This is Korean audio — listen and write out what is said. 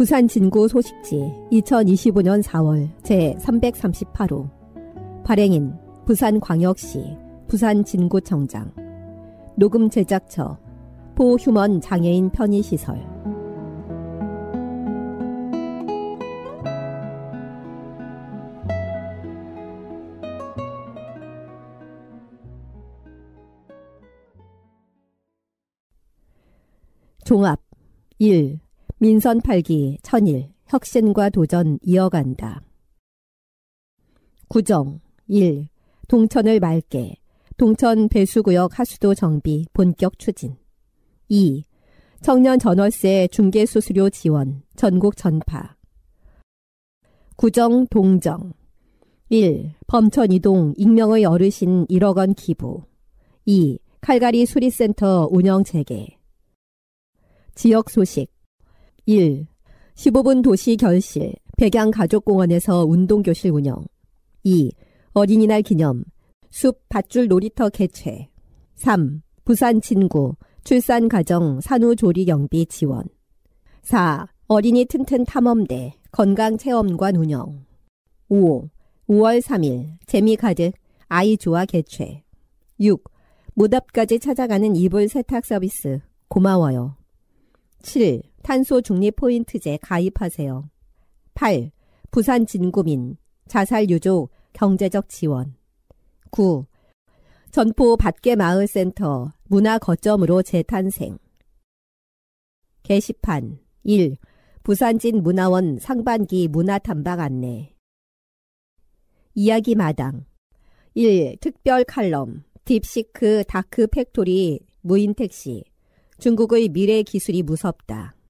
부산 진구 소식지 2025년 4월 제338호 발행인 부산광역시 부산진구청장 녹음 제작처 포휴먼 장애인 편의시설 종합 1. 민선 8기 천일 혁신과 도전 이어간다. 구정 1. 동천을 맑게 동천 배수구역 하수도 정비 본격 추진. 2. 청년 전월세 중개수수료 지원 전국 전파. 구정 동정 1. 범천 이동 익명의 어르신 1억 원 기부. 2. 칼가리 수리센터 운영 재개. 지역 소식 1. 15분 도시 결실 백양가족공원에서 운동교실 운영. 2. 어린이날 기념 숲 밧줄 놀이터 개최. 3. 부산 진구 출산가정 산후조리 경비 지원. 4. 어린이 튼튼 탐험대 건강체험관 운영. 5. 5월 3일 재미가득 아이조화 개최. 6. 무답까지 찾아가는 이불 세탁 서비스 고마워요. 7. 탄소 중립 포인트제 가입하세요. 8. 부산 진구민 자살 유족 경제적 지원. 9. 전포 밭계마을센터 문화 거점으로 재탄생. 게시판 1. 부산진 문화원 상반기 문화탐방 안내. 이야기마당 1. 특별 칼럼 딥시크 다크 팩토리 무인택시 중국의 미래 기술이 무섭다.